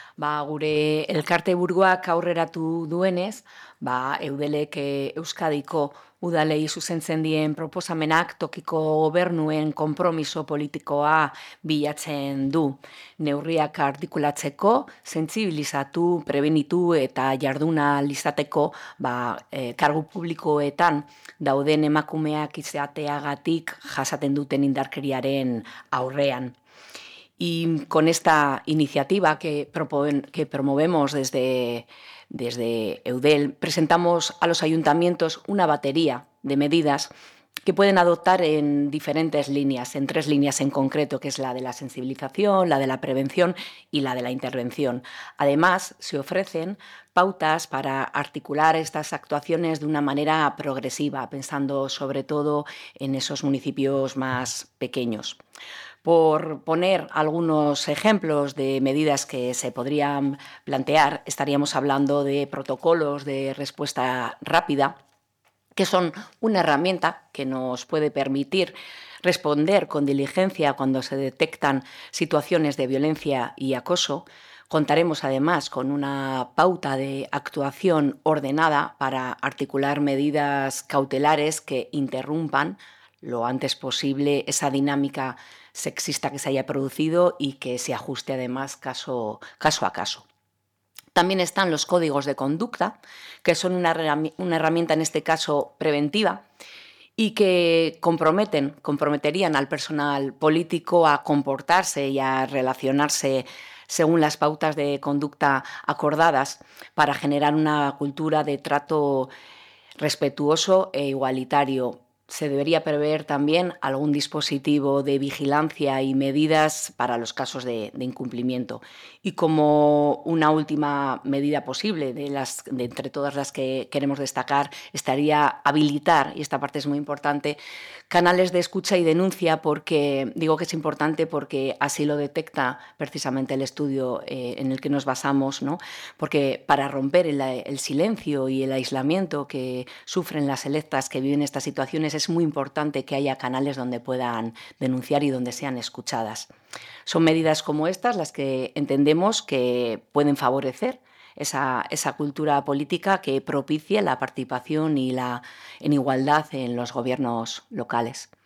Gure elkarte buruak aurreratu duenez, Eudelek Euskadiko udalei zuzentzen dien proposamenak tokiko gobernuen konpromiso politikoa bilatzen du. Neurriak artikulatzeko, sentsibilizatu, prebenitu eta jarduna izateko kargu publikoetan dauden emakumeak izateagatik jasaten duten indarkeriaren aurrean. Y con esta iniciativa que promovemos desde Eudel, presentamos a los ayuntamientos una batería de medidas que pueden adoptar en diferentes líneas, en 3 líneas en concreto, que es la de la sensibilización, la de la prevención y la de la intervención. Además, se ofrecen pautas para articular estas actuaciones de una manera progresiva, pensando sobre todo en esos municipios más pequeños. Por poner algunos ejemplos de medidas que se podrían plantear, estaríamos hablando de protocolos de respuesta rápida, que son una herramienta que nos puede permitir responder con diligencia cuando se detectan situaciones de violencia y acoso. Contaremos además con una pauta de actuación ordenada para articular medidas cautelares que interrumpan lo antes posible esa dinámica sexista que se haya producido y que se ajuste además caso a caso. También están los códigos de conducta, que son una herramienta en este caso preventiva y que comprometerían al personal político a comportarse y a relacionarse según las pautas de conducta acordadas para generar una cultura de trato respetuoso e igualitario. Se debería prever también algún dispositivo de vigilancia y medidas para los casos de incumplimiento. Y como una última medida posible, de entre todas las que queremos destacar, estaría habilitar, y esta parte es muy importante, canales de escucha y denuncia, porque digo que es importante porque así lo detecta precisamente el estudio en el que nos basamos, ¿no? Porque para romper el silencio y el aislamiento que sufren las electas que viven estas situaciones, es muy importante que haya canales donde puedan denunciar y donde sean escuchadas. Son medidas como estas las que entendemos que pueden favorecer esa cultura política que propicie la participación y en igualdad en los gobiernos locales.